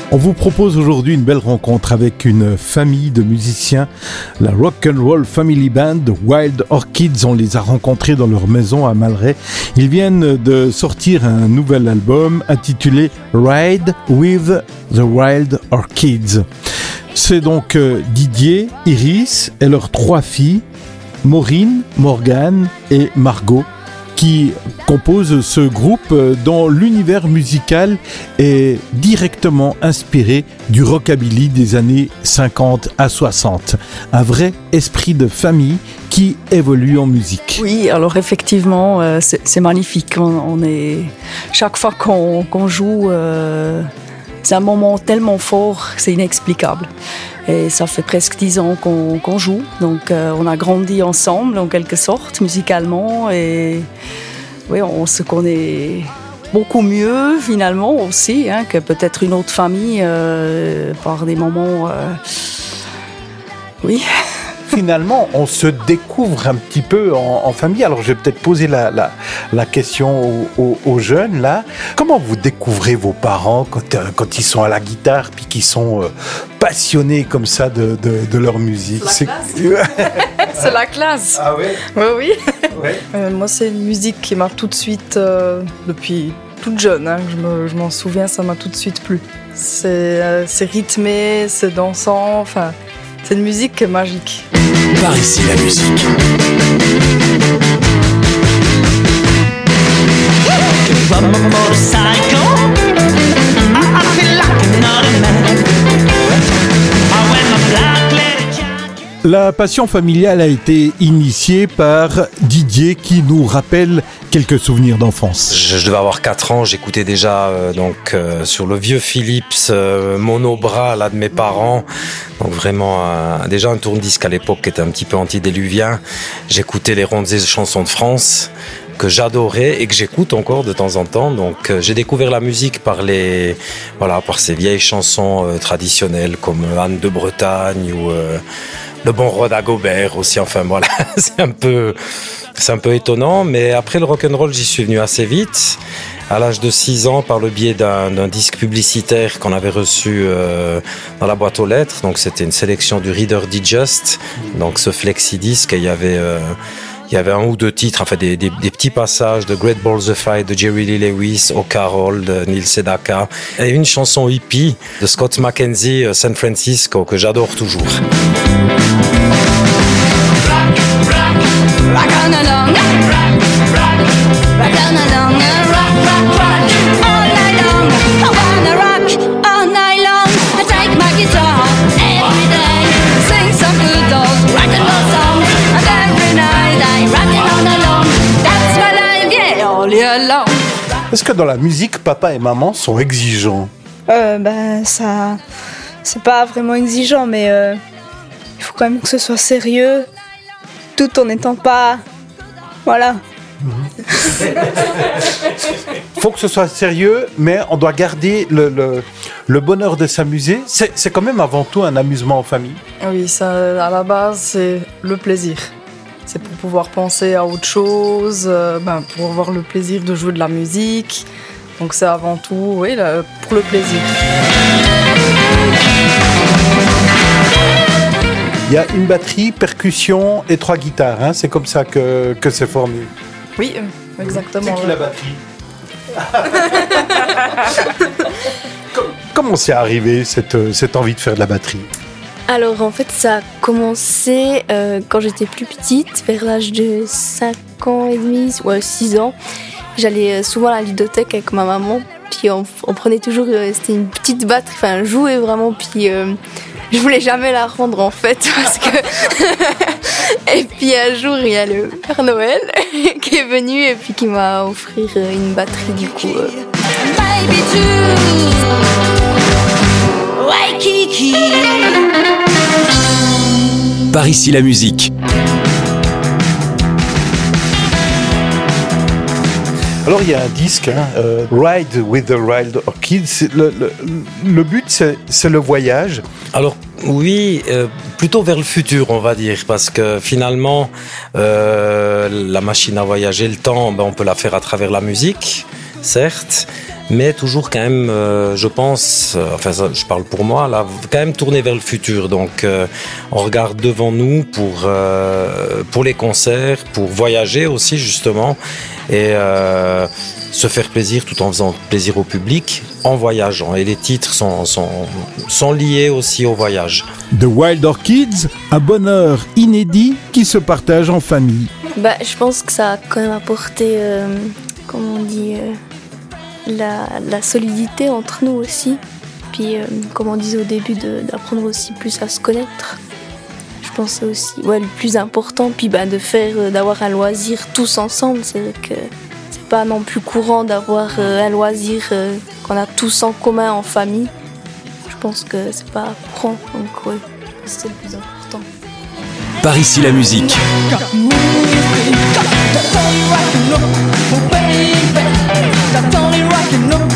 On vous propose aujourd'hui une belle rencontre avec une famille de musiciens, la Rock and Roll Family Band de Wild Orchids. On les a rencontrés dans leur maison à Malray. Ils viennent de sortir un nouvel album intitulé Ride with the Wild Orchids. C'est donc Didier, Iris et leurs 3 filles, Maureen, Morgane et Margot, qui composent ce groupe dont l'univers musical est directement inspiré du rockabilly des années 50 à 60. Un vrai esprit de famille qui évolue en musique. Oui, alors effectivement, c'est magnifique. On est... Chaque fois qu'on joue, c'est un moment tellement fort, c'est inexplicable. Et ça fait presque 10 ans qu'on joue, donc on a grandi ensemble en quelque sorte, musicalement, et oui, on se connaît beaucoup mieux finalement aussi, que peut-être une autre famille par des moments... Oui. Finalement, on se découvre un petit peu en famille. Alors, je vais peut-être poser la question aux jeunes, là. Comment vous découvrez vos parents quand ils sont à la guitare puis qu'ils sont passionnés comme ça de leur musique? C'est la classe. Ah ouais? Oui. Ouais. Moi, c'est une musique qui m'a tout de suite, depuis toute jeune, je m'en souviens, ça m'a tout de suite plu. C'est rythmé, c'est dansant, enfin... C'est une musique magique. Par ici la musique. La passion familiale a été initiée par Didier qui nous rappelle quelques souvenirs d'enfance. Je devais avoir 4 ans, j'écoutais déjà sur le vieux Philips monobras là de mes parents. Donc vraiment déjà un tourne-disque à l'époque qui était un petit peu antidéluvien. J'écoutais les rondes et chansons de France que j'adorais et que j'écoute encore de temps en temps. Donc j'ai découvert la musique par ces vieilles chansons traditionnelles comme Anne de Bretagne ou Le Bon Roi d'Agobert aussi. Enfin voilà, c'est un peu étonnant, mais après le rock'n'roll, j'y suis venu assez vite. À l'âge de 6 ans, par le biais d'un disque publicitaire qu'on avait reçu dans la boîte aux lettres. Donc c'était une sélection du Reader Digest, donc ce flexi-disque, et il y avait 1 ou 2 titres, enfin des petits passages de Great Balls of Fire de Jerry Lee Lewis, O'Carroll de Neil Sedaka, et une chanson hippie de Scott McKenzie, San Francisco, que j'adore toujours. Rock on along, rock on along, rock all night long. I wanna rock all night long. I take my guitar every day, sing some good old rock and roll songs, and every night I rock it all along. That's what I get all year long. Est-ce que dans la musique, papa et maman sont exigeants? Ça, c'est pas vraiment exigeant, mais il faut quand même que ce soit sérieux. Tout en n'étant pas... Voilà. Il faut que ce soit sérieux, mais on doit garder le bonheur de s'amuser. C'est quand même avant tout un amusement en famille. Oui, ça, à la base, c'est le plaisir. C'est pour pouvoir penser à autre chose, pour avoir le plaisir de jouer de la musique. Donc c'est avant tout, oui, pour le plaisir. Il y a une batterie, percussion et 3 guitares. C'est comme ça que c'est formé. Oui, exactement. C'est qui la batterie? Comment c'est arrivé cette envie de faire de la batterie? Alors en fait ça a commencé quand j'étais plus petite, vers l'âge de 5 ans et demi, 6 ans. J'allais souvent à la ludothèque avec ma maman, puis on prenait toujours, c'était une petite batterie, enfin jouer vraiment, puis je voulais jamais la rendre en fait, parce que... Et puis un jour il y a le Père Noël qui est venu et puis qui m'a offert une batterie du coup. Baby too, Waikiki. Par ici la musique. Alors il y a un disque, Ride with the Wild Orchids. Le but c'est le voyage. Alors oui, plutôt vers le futur, on va dire, parce que finalement, la machine à voyager, le temps, on peut la faire à travers la musique, certes, mais toujours quand même, je pense, enfin ça, je parle pour moi, là, quand même tourner vers le futur. Donc on regarde devant nous pour les concerts, pour voyager aussi justement, et se faire plaisir tout en faisant plaisir au public en voyageant. Et les titres sont liés aussi au voyage. The Wild Orchids, un bonheur inédit qui se partage en famille. Je pense que ça a quand même apporté, la solidité entre nous aussi. Puis, comme on disait au début, d'apprendre aussi plus à se connaître. Je pense que c'est aussi le plus important. Puis d'avoir un loisir tous ensemble. C'est vrai que c'est pas non plus courant d'avoir un loisir qu'on a tous en commun en famille. Je pense que c'est pas courant. Donc c'est le plus important. Par ici la musique. That's only rock and roll, baby. That's only rock and roll.